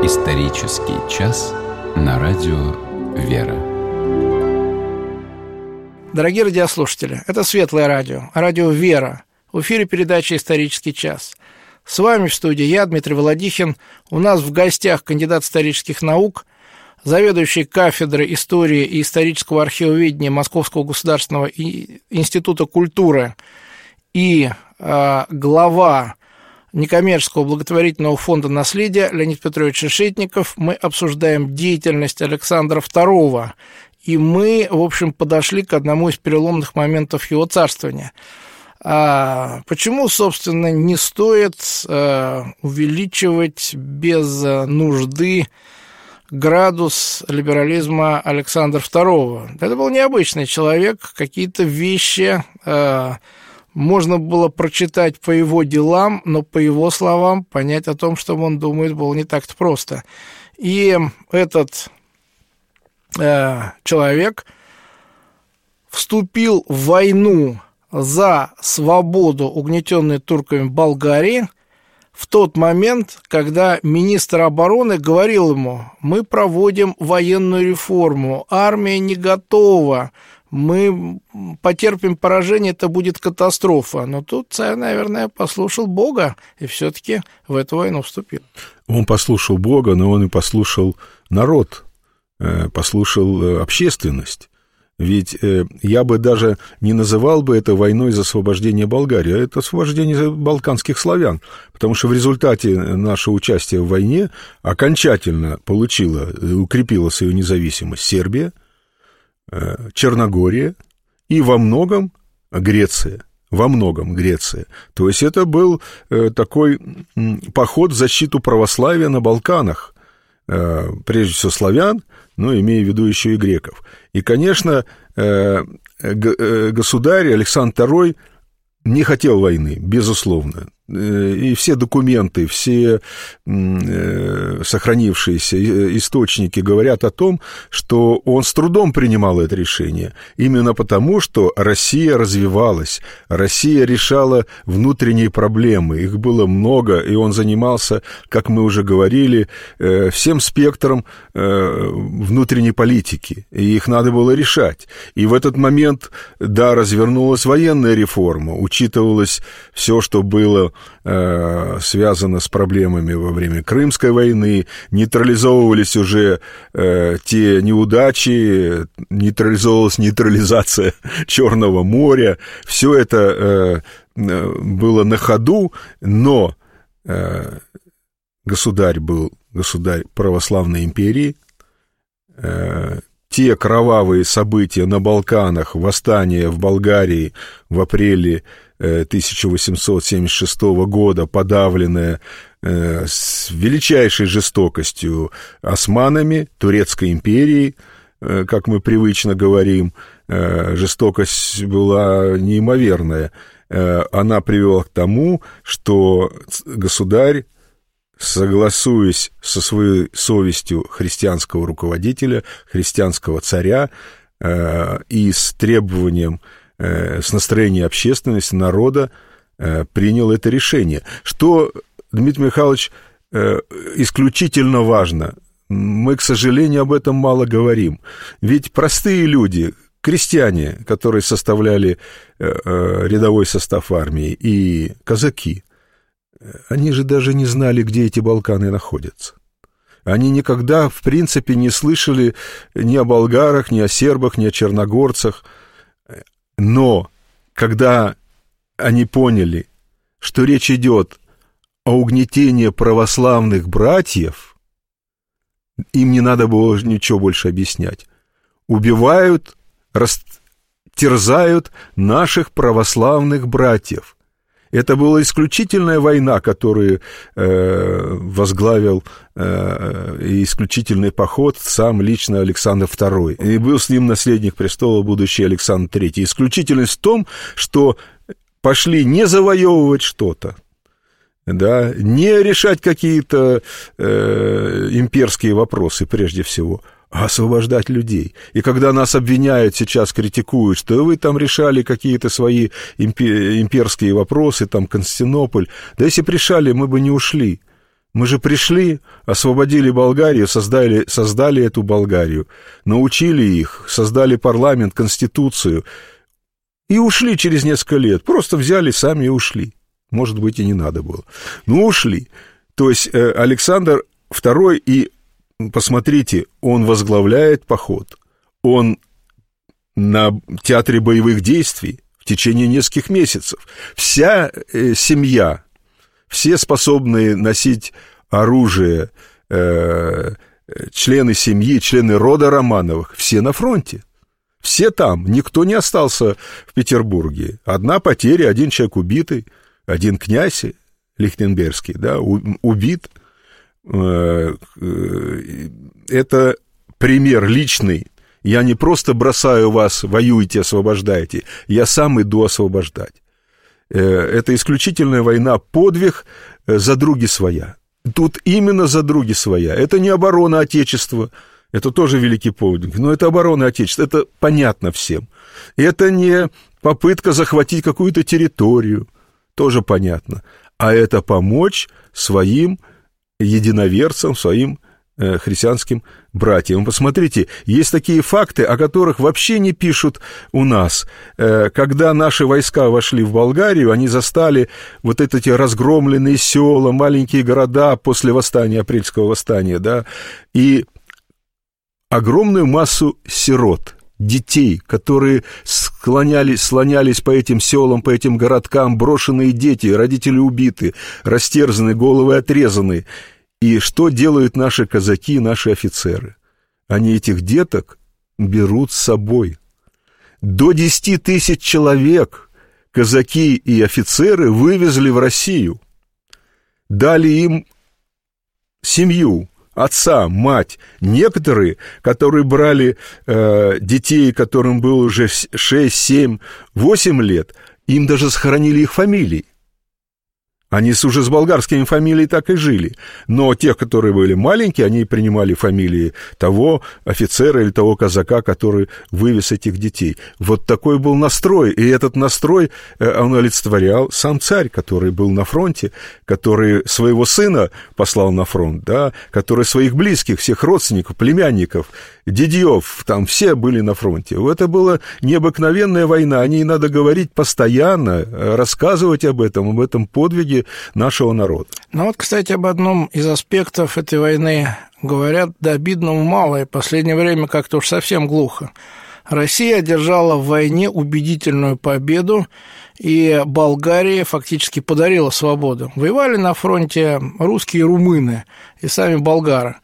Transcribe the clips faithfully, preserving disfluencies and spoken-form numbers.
Исторический час на радио «Вера». Дорогие радиослушатели, это Светлое радио, радио «Вера». В эфире передача «Исторический час». С вами в студии я, Дмитрий Володихин. У нас в гостях кандидат исторических наук, заведующий кафедрой истории и исторического археоведения Московского государственного института культуры и э, глава некоммерческого благотворительного фонда наследия Леонид Петрович Решетников. Мы обсуждаем деятельность Александра второго, и мы, в общем, подошли к одному из переломных моментов его царствования. А почему, собственно, не стоит а, увеличивать без нужды градус либерализма Александра второго? Это был необычный человек, какие-то вещи а, можно было прочитать по его делам, но по его словам понять о том, что он думает, было не так-то просто. И этот э, человек вступил в войну за свободу угнетенной турками Болгарии в тот момент, когда министр обороны говорил ему: мы проводим военную реформу, армия не готова, мы потерпим поражение, это будет катастрофа. Но тут царь, наверное, послушал Бога и все-таки в эту войну вступил. Он послушал Бога, но он и послушал народ, послушал общественность. Ведь я бы даже не называл бы это войной за освобождение Болгарии, а это освобождение балканских славян, потому что в результате нашего участия в войне окончательно получила, укрепила свою независимость Сербия, Черногория и во многом Греция. Во многом Греция. То есть это был такой поход в защиту православия на Балканах, прежде всего славян, но имея в виду еще и греков. И, конечно, государь Александр второй не хотел войны, безусловно. И все документы, все сохранившиеся источники говорят о том, что он с трудом принимал это решение. Именно потому, что Россия развивалась, Россия решала внутренние проблемы. Их было много, и он занимался, как мы уже говорили, всем спектром внутренней политики. И их надо было решать. И в этот момент, да, развернулась военная реформа, учитывалось все, что было связано с проблемами во время Крымской войны, нейтрализовывались уже э, те неудачи, нейтрализовалась нейтрализация Черного моря, все это э, было на ходу, но э, государь был государь православной империи, э, те кровавые события на Балканах, восстание в Болгарии в апреле тысяча восемьсот семьдесят шестого года, подавленное э, с величайшей жестокостью османами, Турецкой империей, э, как мы привычно говорим, э, жестокость была неимоверная. Э, она привела к тому, что государь, согласуясь со своей совестью христианского руководителя, христианского царя э, и с требованием, с настроением общественности, народа, принял это решение. Что, Дмитрий Михайлович, исключительно важно, мы, к сожалению, об этом мало говорим. Ведь простые люди, крестьяне, которые составляли рядовой состав армии, и казаки, они же даже не знали, где эти Балканы находятся. Они никогда, в принципе, не слышали ни о болгарах, ни о сербах, ни о черногорцах. Но когда они поняли, что речь идет о угнетении православных братьев, им не надо было ничего больше объяснять. Убивают, растерзают наших православных братьев. Это была исключительная война, которую э, возглавил э, исключительный поход сам лично Александр второй. И был с ним наследник престола, будущий Александр третий. Исключительность в том, что пошли не завоевывать что-то, да, не решать какие-то э, имперские вопросы прежде всего, а освобождать людей. И когда нас обвиняют сейчас, критикуют, что вы там решали какие-то свои имперские вопросы, там Константинополь, да если бы решали, мы бы не ушли. Мы же пришли, освободили Болгарию, создали, создали эту Болгарию, научили их, создали парламент, конституцию и ушли через несколько лет. Просто взяли сами и ушли. Может быть, и не надо было. Но ушли. То есть Александр второй, и посмотрите, он возглавляет поход. Он на театре боевых действий в течение нескольких месяцев. Вся семья, все способные носить оружие, э, члены семьи, члены рода Романовых, все на фронте. Все там, никто не остался в Петербурге. Одна потеря, один человек убитый, один князь Лихтенбергский, да, убит. Э, э, это пример личный. Я не просто бросаю вас, воюйте, освобождайте, я сам иду освобождать. Это исключительная война, подвиг за други своя. Тут именно за други своя. Это не оборона Отечества, это тоже великий подвиг, но это оборона Отечества, это понятно всем. Это не попытка захватить какую-то территорию, тоже понятно, а это помочь своим единоверцам, своим христианским братьям. Посмотрите, есть такие факты, о которых вообще не пишут у нас. Когда наши войска вошли в Болгарию, они застали вот эти разгромленные села, маленькие города после восстания, апрельского восстания, да, и огромную массу сирот, детей, которые склонялись, слонялись по этим селам, по этим городкам, брошенные дети, родители убиты, растерзаны, головы отрезаны. И что делают наши казаки, наши офицеры? Они этих деток берут с собой. До десяти тысяч человек казаки и офицеры вывезли в Россию. Дали им семью, отца, мать. Некоторые, которые брали э, детей, которым было уже шесть, семь, восемь лет, им даже сохранили их фамилии. Они уже с болгарскими фамилиями так и жили. Но тех, которые были маленькие, они принимали фамилии того офицера или того казака, который вывез этих детей. Вот такой был настрой. И этот настрой, он олицетворял сам царь, который был на фронте, который своего сына послал на фронт, да, который своих близких, всех родственников, племянников, дядьев, там все были на фронте. Это была необыкновенная война. О ней надо говорить постоянно, рассказывать об этом, об этом подвиге нашего народа. Ну вот, кстати, об одном из аспектов этой войны говорят до обидного мало, и в последнее время как-то уж совсем глухо. Россия одержала в войне убедительную победу, и Болгария фактически подарила свободу. Воевали на фронте русские и румыны, и сами болгары.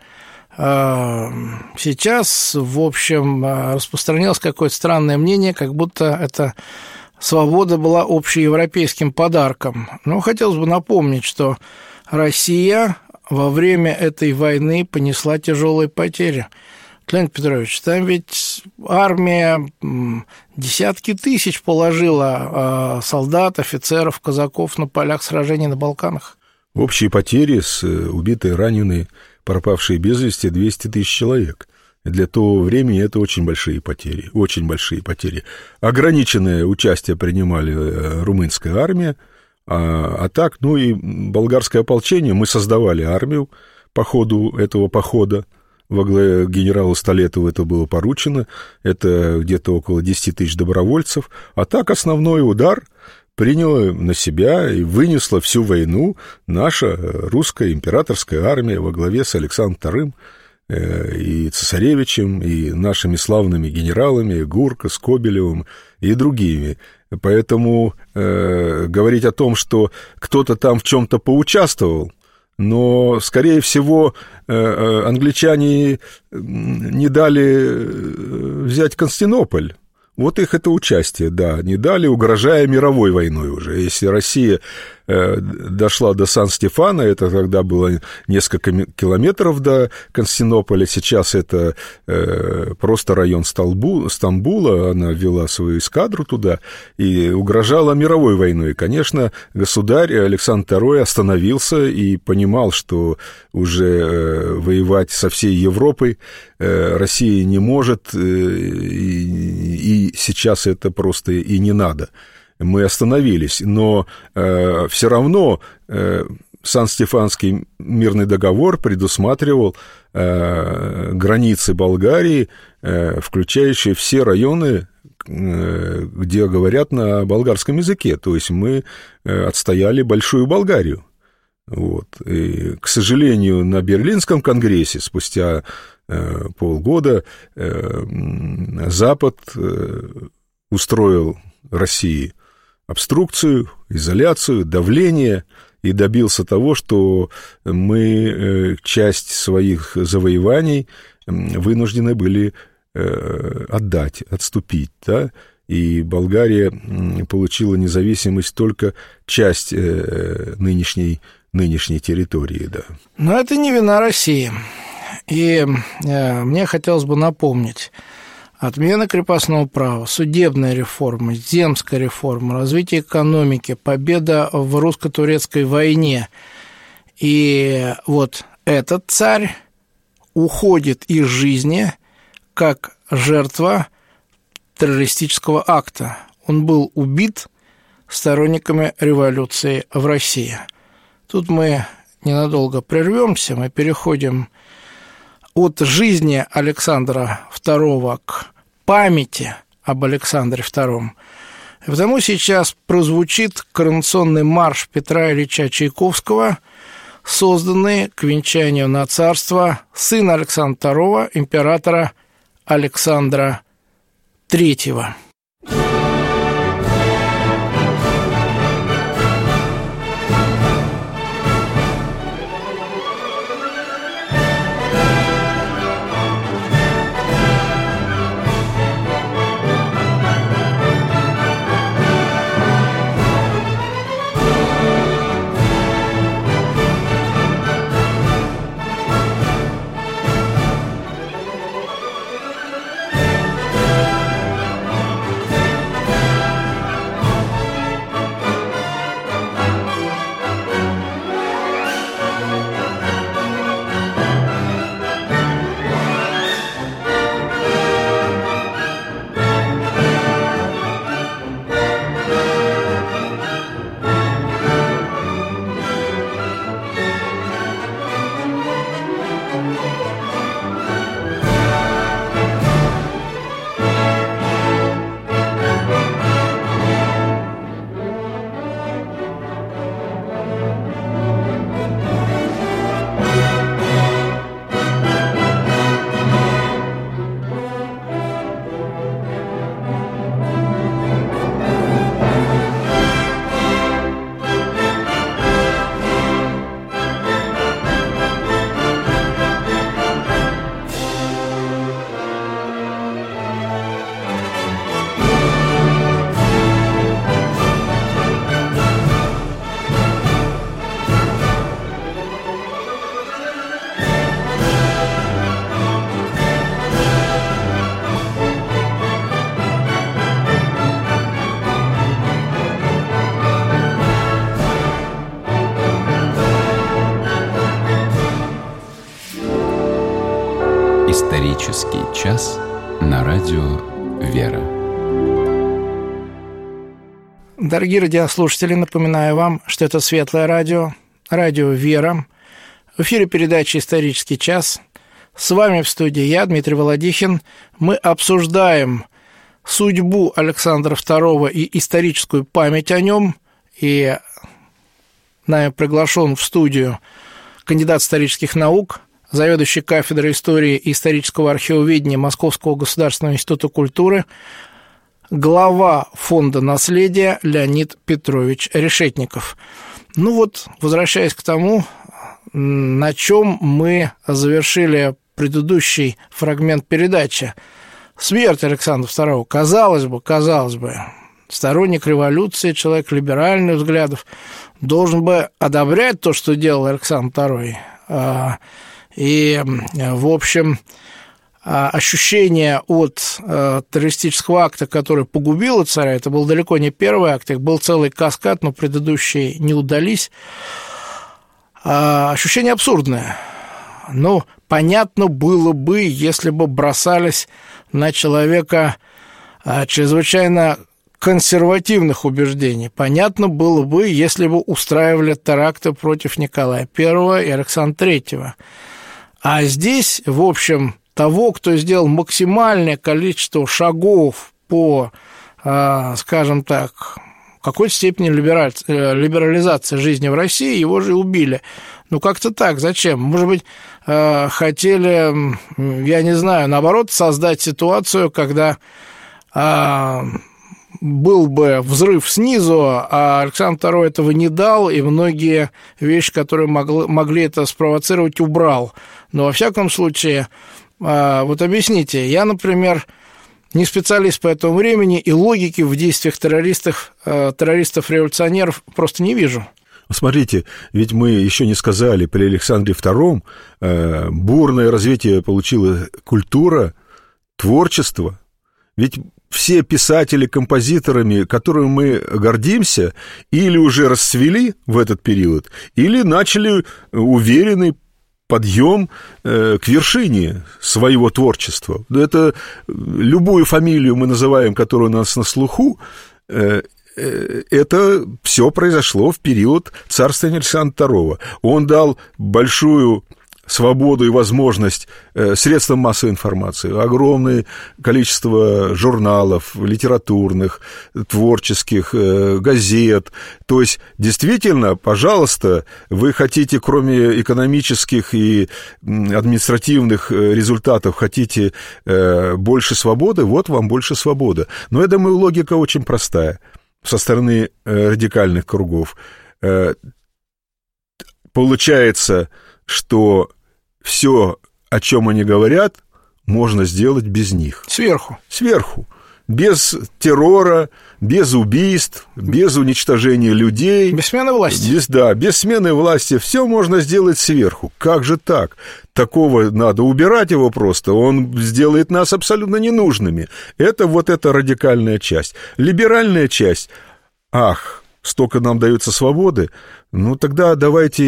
Сейчас, в общем, распространилось какое-то странное мнение, как будто это свобода была общеевропейским подарком. Но хотелось бы напомнить, что Россия во время этой войны понесла тяжелые потери. Леонид Петрович, там ведь армия десятки тысяч положила солдат, офицеров, казаков на полях сражений на Балканах. Общие потери с убитые, раненые, пропавшие без вести двести тысяч человек. Для того времени это очень большие потери, очень большие потери. Ограниченное участие принимали румынская армия, а, а так, ну и болгарское ополчение. Мы создавали армию по ходу этого похода. Во главе генерала Столетова это было поручено. Это где-то около десять тысяч добровольцев. А так основной удар приняла на себя и вынесла всю войну наша русская императорская армия во главе с Александром вторым и цесаревичем, и нашими славными генералами Гурко, Скобелевым и другими. Поэтому э, говорить о том, что кто-то там в чем-то поучаствовал, но, скорее всего, э, англичане не дали взять Константинополь. Вот их это участие, да, не дали, угрожая мировой войной уже. Если Россия э, дошла до Сан-Стефана, это тогда было несколько километров до Константинополя, сейчас это э, просто район Стамбу, Стамбула, она ввела свою эскадру туда и угрожала мировой войной. И, конечно, государь Александр второй остановился и понимал, что уже э, воевать со всей Европой э, Россия не может, э, и, и сейчас это просто и не надо. Мы остановились, но э, все равно э, Сан-Стефанский мирный договор предусматривал э, границы Болгарии, э, включающие все районы, э, где говорят на болгарском языке. То есть мы э, отстояли Большую Болгарию. Вот. И, к сожалению, на Берлинском конгрессе спустя э, полгода э, Запад э, устроил России обструкцию, изоляцию, давление и добился того, что мы часть своих завоеваний вынуждены были отдать, отступить, да? И Болгария получила независимость только часть нынешней, нынешней территории, да. Но это не вина России. И мне хотелось бы напомнить: отмена крепостного права, судебная реформа, земская реформа, развитие экономики, победа в русско-турецкой войне. И вот этот царь уходит из жизни как жертва террористического акта. Он был убит сторонниками революции в России. Тут мы ненадолго прервемся, мы переходим от жизни Александра второго к памяти об Александре втором. И потому сейчас прозвучит коронационный марш Петра Ильича Чайковского, созданный к венчанию на царство сына Александра второго, императора Александра третьего. Исторический час на радио «Вера». Дорогие радиослушатели, напоминаю вам, что это Светлое радио, радио «Вера». В эфире передача «Исторический час». С вами в студии я, Дмитрий Володихин. Мы обсуждаем судьбу Александра второго и историческую память о нем. И нами приглашен в студию кандидат исторических наук, заведующий кафедрой истории и исторического археоведения Московского государственного института культуры, глава фонда наследия Леонид Петрович Решетников. Ну вот, возвращаясь к тому, на чем мы завершили предыдущий фрагмент передачи. Смерть Александра второго, казалось бы, казалось бы, сторонник революции, человек либеральных взглядов, должен бы одобрять то, что делал Александр второй. И, в общем, ощущение от террористического акта, который погубил царя, это был далеко не первый акт, их был целый каскад, но предыдущие не удались. Ощущение абсурдное. Ну, понятно было бы, если бы бросались на человека чрезвычайно консервативных убеждений. Понятно было бы, если бы устраивали теракты против Николая Первого и Александра Третьего. А здесь, в общем, того, кто сделал максимальное количество шагов по, скажем так, какой-то степени либерализации жизни в России, его же убили. Ну, как-то так. Зачем? Может быть, хотели, я не знаю, наоборот, создать ситуацию, когда был бы взрыв снизу, а Александр Второй этого не дал, и многие вещи, которые могли, могли это спровоцировать, убрал. Но, во всяком случае, вот объясните, я, например, не специалист по этому времени, и логики в действиях террористов, террористов-революционеров просто не вижу. Смотрите, ведь мы еще не сказали, при Александре Втором бурное развитие получила культура, творчество. Ведь все писатели, композиторами, которыми мы гордимся, или уже расцвели в этот период, или начали уверенный подъем к вершине своего творчества. Это любую фамилию мы называем, которая у нас на слуху, это все произошло в период царствования Александра Второго. Он дал большую свободу и возможность средствам массовой информации, огромное количество журналов, литературных, творческих, газет. То есть, действительно, пожалуйста, вы хотите, кроме экономических и административных результатов, хотите больше свободы, вот вам больше свободы. Но я думаю, логика очень простая со стороны радикальных кругов. Получается, что все, о чем они говорят, можно сделать без них. Сверху. Сверху. Без террора, без убийств, без уничтожения людей. Без смены власти. Без, да, без смены власти. Все можно сделать сверху. Как же так? Такого надо убирать его просто. Он сделает нас абсолютно ненужными. Это вот эта радикальная часть. Либеральная часть. Ах, столько нам дается свободы. Ну, тогда давайте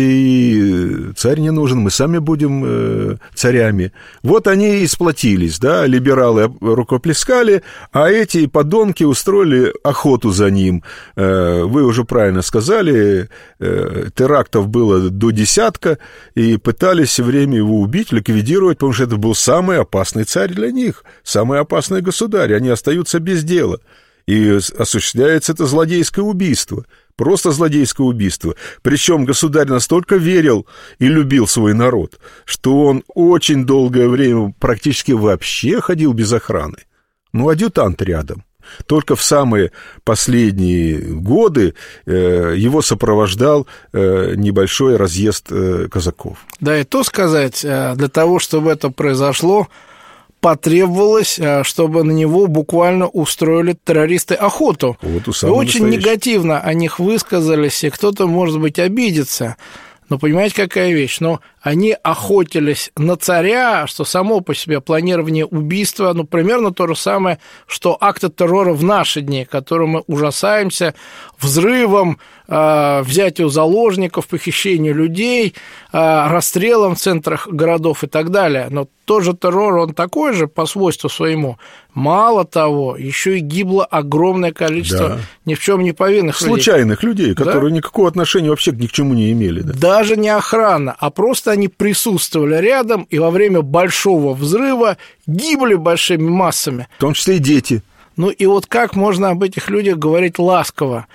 и царь не нужен, мы сами будем э, царями. Вот они и сплотились, да, либералы рукоплескали, а эти подонки устроили охоту за ним. Э, вы уже правильно сказали, э, терактов было до десятка, и пытались все время его убить, ликвидировать, потому что это был самый опасный царь для них, самый опасный государь, они остаются без дела. И осуществляется это злодейское убийство, просто злодейское убийство. Причем государь настолько верил и любил свой народ, что он очень долгое время практически вообще ходил без охраны. Ну, адъютант рядом. Только в самые последние годы его сопровождал небольшой разъезд казаков. Да, и то сказать, для того, чтобы это произошло, потребовалось, чтобы на него буквально устроили террористы охоту. Вот и очень негативно о них высказались, и кто-то, может быть, обидится. Но понимаете, какая вещь? Но они охотились на царя, что само по себе планирование убийства, ну, примерно то же самое, что акты террора в наши дни, которым мы ужасаемся, взрывом, э, взятию заложников, похищению людей, э, расстрелом в центрах городов и так далее. Но тот же террор, он такой же по свойству своему. Мало того, еще и гибло огромное количество да. ни в чем не повинных людей. Случайных людей, которые да? никакого отношения вообще ни к чему не имели. Да? Даже не охрана, а просто они присутствовали рядом, и во время большого взрыва гибли большими массами. В том числе и дети. Ну и вот как можно об этих людях говорить ласково?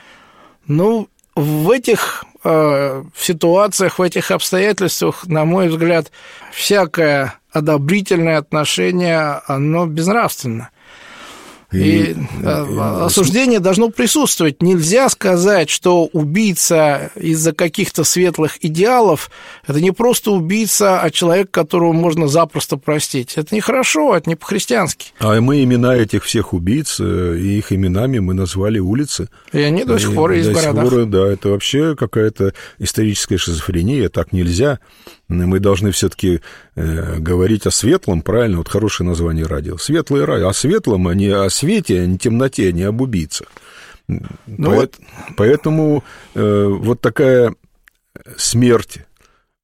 Ну, в этих э, ситуациях, в этих обстоятельствах, на мой взгляд, всякое одобрительное отношение, оно безнравственно. И, и, и осуждение должно присутствовать. Нельзя сказать, что убийца из-за каких-то светлых идеалов – это не просто убийца, а человек, которого можно запросто простить. Это нехорошо, это не по-христиански. А мы имена этих всех убийц, и их именами мы назвали улицы. И они до сих пор есть в городах. Пор, да, это вообще какая-то историческая шизофрения, так нельзя. Мы должны все-таки э, говорить о светлом, правильно, вот хорошее название радио. Светлое радио, о светлом, а не о свете, а не темноте, а не об убийцах. Ну По- вот. Поэтому э, вот такая смерть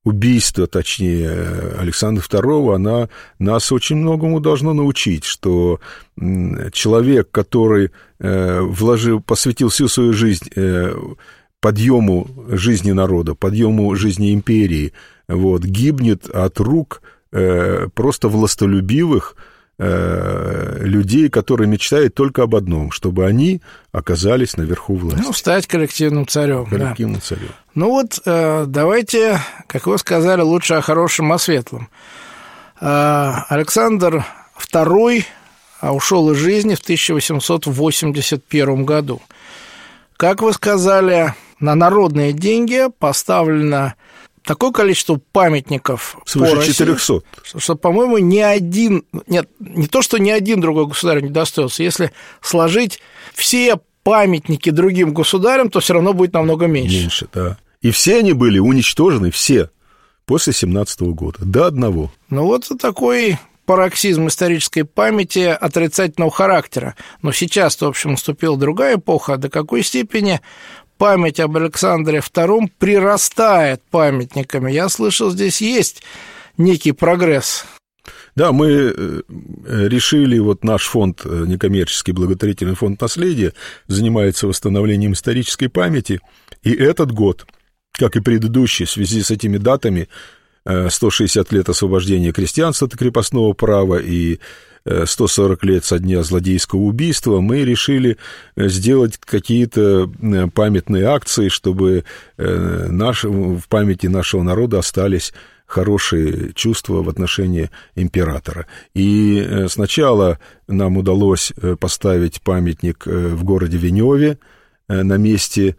убийство, точнее, Александра второго, она нас очень многому должно научить, что человек, который вложил, посвятил всю свою жизнь подъему жизни народа, подъему жизни империи, вот, гибнет от рук просто властолюбивых людей, которые мечтают только об одном, чтобы они оказались наверху власти. Ну, стать коллективным царем. Коллективным да. царем. Ну вот, давайте, как вы сказали, лучше о хорошем, о светлом. Александр второй ушел из жизни в тысяча восемьсот восемьдесят первом году. Как вы сказали, на народные деньги поставлено такое количество памятников свыше по России, четырехсот. Что, что, по-моему, ни один, нет, не то, что ни один другой государь не достоился. Если сложить все памятники другим государям, то все равно будет намного меньше. Меньше, да. И все они были уничтожены, все, после семнадцатого года, до одного. Ну вот такой пароксизм исторической памяти отрицательного характера. Но сейчас-то, в общем, наступила другая эпоха. До какой степени память об Александре втором прирастает памятниками? Я слышал, здесь есть некий прогресс. Да, мы решили, вот наш фонд, некоммерческий благотворительный фонд наследия, занимается восстановлением исторической памяти, и этот год, как и предыдущий, в связи с этими датами, сто шестьдесят лет освобождения крестьянства от крепостного права и сто сорок лет со дня злодейского убийства, мы решили сделать какие-то памятные акции, чтобы наш, в памяти нашего народа остались хорошие чувства в отношении императора. И сначала нам удалось поставить памятник в городе Веневе, на месте,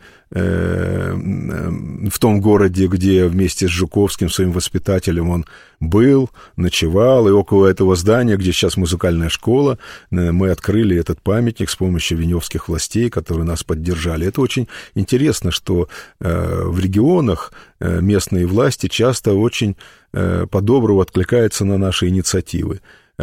в том городе, где вместе с Жуковским, своим воспитателем, он был, ночевал, и около этого здания, где сейчас музыкальная школа, мы открыли этот памятник с помощью веневских властей, которые нас поддержали. Это очень интересно, что в регионах местные власти часто очень по-доброму откликаются на наши инициативы.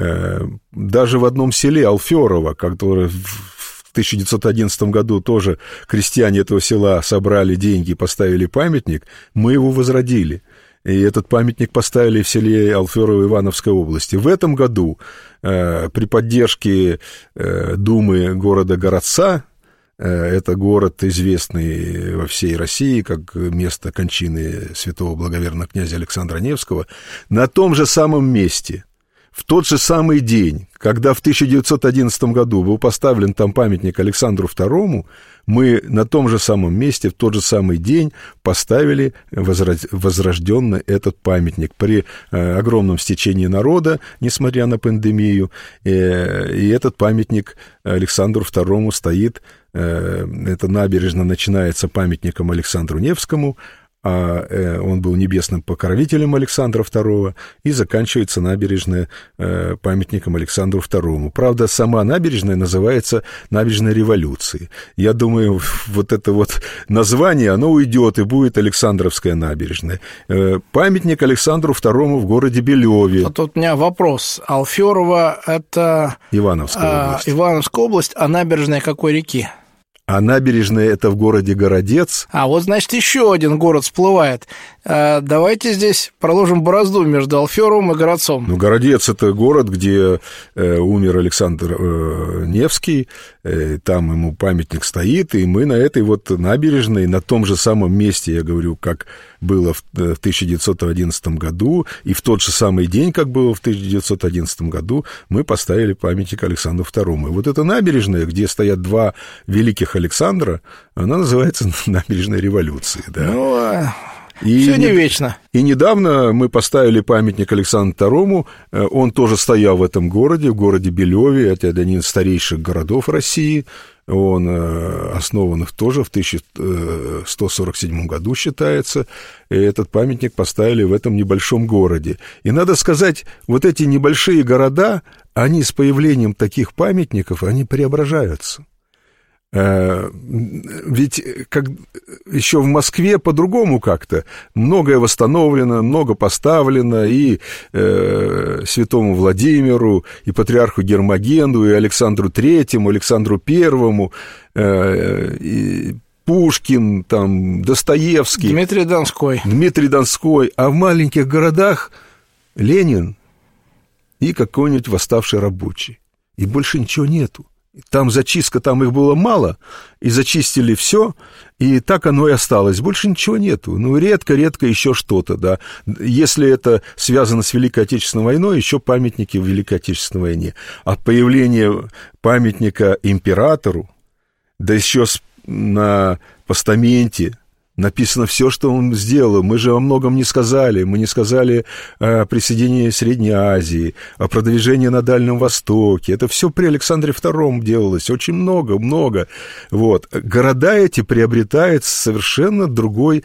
Даже в одном селе Алферово, которое в тысяча девятьсот одиннадцатом году тоже крестьяне этого села собрали деньги и поставили памятник, мы его возродили. И этот памятник поставили в селе Алферово Ивановской области. В этом году э, при поддержке э, Думы города Городца, э, это город, известный во всей России как место кончины святого благоверного князя Александра Невского, на том же самом месте, в тот же самый день, когда в тысяча девятьсот одиннадцатом году был поставлен там памятник Александру второму, мы на том же самом месте, в тот же самый день поставили возрожденный этот памятник при э, огромном стечении народа, несмотря на пандемию, э, и этот памятник Александру второму стоит, э, эта набережная начинается памятником Александру Невскому, а он был небесным покровителем Александра второго, и заканчивается набережная памятником Александру второму. Правда, сама набережная называется набережной Революции. Я думаю, вот это вот название, оно уйдет, и будет Александровская набережная. Памятник Александру второму в городе Белеве. Вот тут у меня вопрос. Алферово — это Ивановская область. А, Ивановская область, а набережная какой реки? А набережная — это в городе Городец. А вот, значит, еще один город всплывает. Давайте здесь проложим борозду между Алферовым и Городцом. Ну, Городец — это город, где э, умер Александр э, Невский, э, там ему памятник стоит, и мы на этой вот набережной, на том же самом месте, я говорю, как было в, в тысяча девятьсот одиннадцатом году, и в тот же самый день, как было в тысяча девятьсот одиннадцатом году, мы поставили памятник Александру второму. И вот эта набережная, где стоят два великих Александра, она называется набережной Революции. Да? Ну, и все не не вечно. И недавно мы поставили памятник Александру второму, он тоже стоял в этом городе, в городе Белеве, это один из старейших городов России, он основан тоже в тысяча сто сорок седьмом году считается, и этот памятник поставили в этом небольшом городе. И надо сказать, вот эти небольшие города, они с появлением таких памятников, они преображаются. Ведь как еще в Москве по-другому как-то многое восстановлено, много поставлено и э, святому Владимиру, и патриарху Гермогену, и Александру третьему, Александру первому, э, и Пушкин, там, Достоевский. Дмитрий Донской. Дмитрий Донской. А в маленьких городах Ленин и какой-нибудь восставший рабочий. И больше ничего нету. Там зачистка, там их было мало, и зачистили все, и так оно и осталось. Больше ничего нету. Ну, редко-редко еще что-то, да. Если это связано с Великой Отечественной войной, еще памятники в Великой Отечественной войне. А появление памятника императору, да еще на постаменте написано все, что он сделал. Мы же о многом не сказали. Мы не сказали о присоединении Средней Азии, о продвижении на Дальнем Востоке. Это все при Александре втором делалось. Очень много, много. Вот. Города эти приобретают совершенно другой,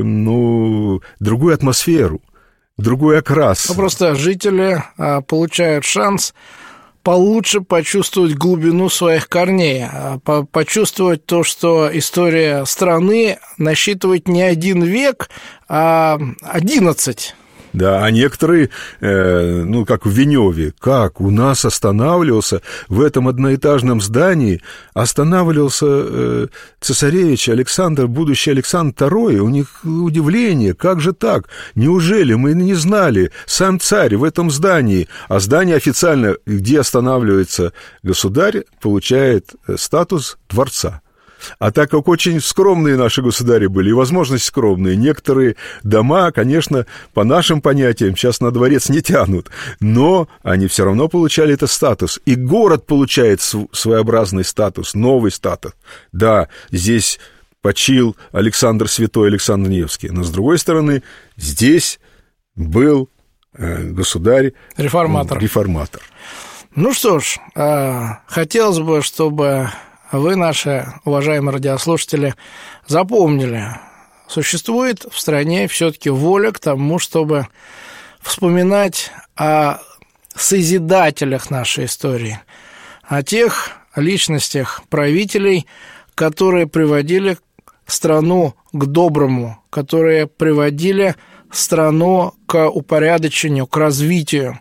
ну, другую атмосферу, другой окрас. Ну, просто жители а, получают шанс получше почувствовать глубину своих корней, почувствовать то, что история страны насчитывает не один век, а одиннадцать. Да, а некоторые, э, ну, как в Веневе, как у нас останавливался в этом одноэтажном здании, останавливался э, цесаревич Александр, будущий Александр второй, у них удивление, как же так, неужели мы не знали, сам царь в этом здании, а здание официально, где останавливается государь, получает статус дворца. А так как очень скромные наши государи были, и возможности скромные, некоторые дома, конечно, по нашим понятиям, сейчас на дворец не тянут, но они все равно получали этот статус. И город получает своеобразный статус, новый статус. Да, здесь почил Александр Святой, Александр Невский, но, с другой стороны, здесь был государь... Реформатор. Реформатор. Ну что ж, хотелось бы, чтобы... Вы, наши уважаемые радиослушатели, запомнили, существует в стране все-таки воля к тому, чтобы вспоминать о созидателях нашей истории, о тех личностях правителей, которые приводили страну к доброму, которые приводили страну к упорядочению, к развитию,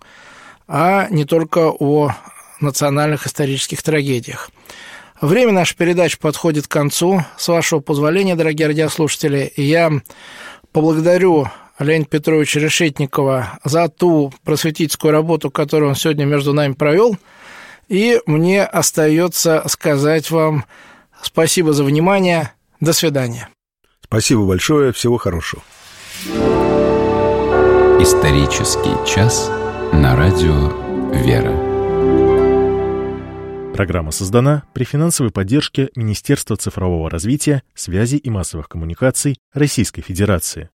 а не только о национальных исторических трагедиях. Время нашей передачи подходит к концу. С вашего позволения, дорогие радиослушатели, я поблагодарю Леонида Петровича Решетникова за ту просветительскую работу, которую он сегодня между нами провел. И мне остается сказать вам спасибо за внимание. До свидания. Спасибо большое. Всего хорошего. Исторический час на радио «Вера». Программа создана при финансовой поддержке Министерства цифрового развития, связи и массовых коммуникаций Российской Федерации.